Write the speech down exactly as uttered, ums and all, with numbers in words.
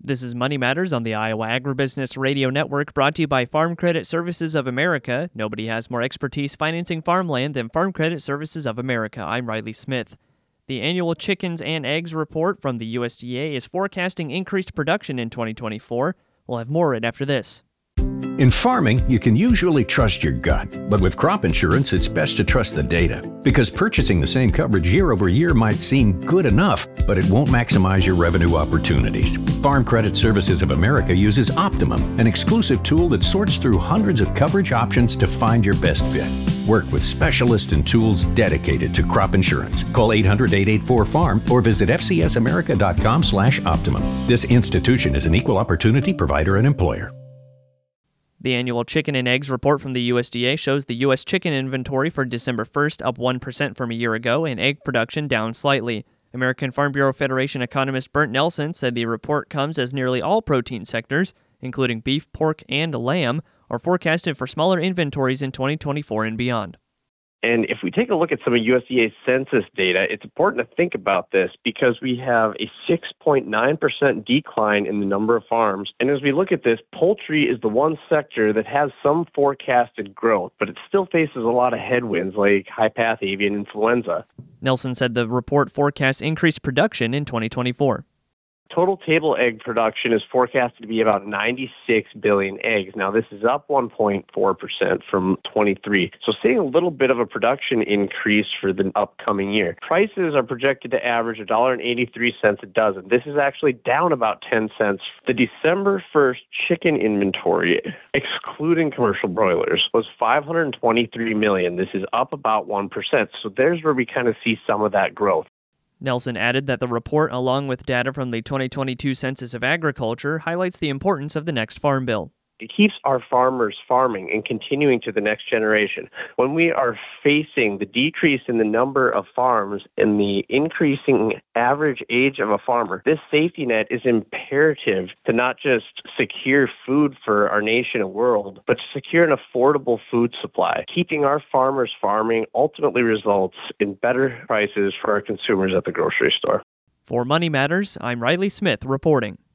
This is Money Matters on the Iowa Agribusiness Radio Network, brought to you by Farm Credit Services of America. Nobody has more expertise financing farmland than Farm Credit Services of America. I'm Riley Smith. The annual chickens and eggs report from the U S D A is forecasting increased production in twenty twenty-four. We'll have more right after this. In farming, you can usually trust your gut, but with crop insurance, it's best to trust the data. Because purchasing the same coverage year over year might seem good enough, but it won't maximize your revenue opportunities. Farm Credit Services of America uses Optimum, an exclusive tool that sorts through hundreds of coverage options to find your best fit. Work with specialists and tools dedicated to crop insurance. Call eight hundred, eight eight four, farm or visit f c s america dot com slash optimum. This institution is an equal opportunity provider and employer. The annual chicken and eggs report from the U S D A shows the U S chicken inventory for December first up one percent from a year ago and egg production down slightly. American Farm Bureau Federation economist Bernt Nelson said the report comes as nearly all protein sectors, including beef, pork, and lamb, are forecasted for smaller inventories in twenty twenty-four and beyond. And if we take a look at some of U S D A census data, it's important to think about this because we have a six point nine percent decline in the number of farms. And as we look at this, poultry is the one sector that has some forecasted growth, but it still faces a lot of headwinds like high-path avian influenza. Nelson said the report forecasts increased production in twenty twenty-four. Total table egg production is forecasted to be about ninety-six billion eggs. Now, this is up one point four percent from twenty-three. So seeing a little bit of a production increase for the upcoming year. Prices are projected to average one dollar and eighty-three cents a dozen. This is actually down about ten cents. The December first chicken inventory, excluding commercial broilers, was five hundred twenty-three million. This is up about one percent. So there's where we kind of see some of that growth. Nelson added that the report, along with data from the twenty twenty-two Census of Agriculture, highlights the importance of the next Farm Bill. It keeps our farmers farming and continuing to the next generation. When we are facing the decrease in the number of farms and the increasing average age of a farmer, this safety net is imperative to not just secure food for our nation and world, but to secure an affordable food supply. Keeping our farmers farming ultimately results in better prices for our consumers at the grocery store. For Money Matters, I'm Riley Smith reporting.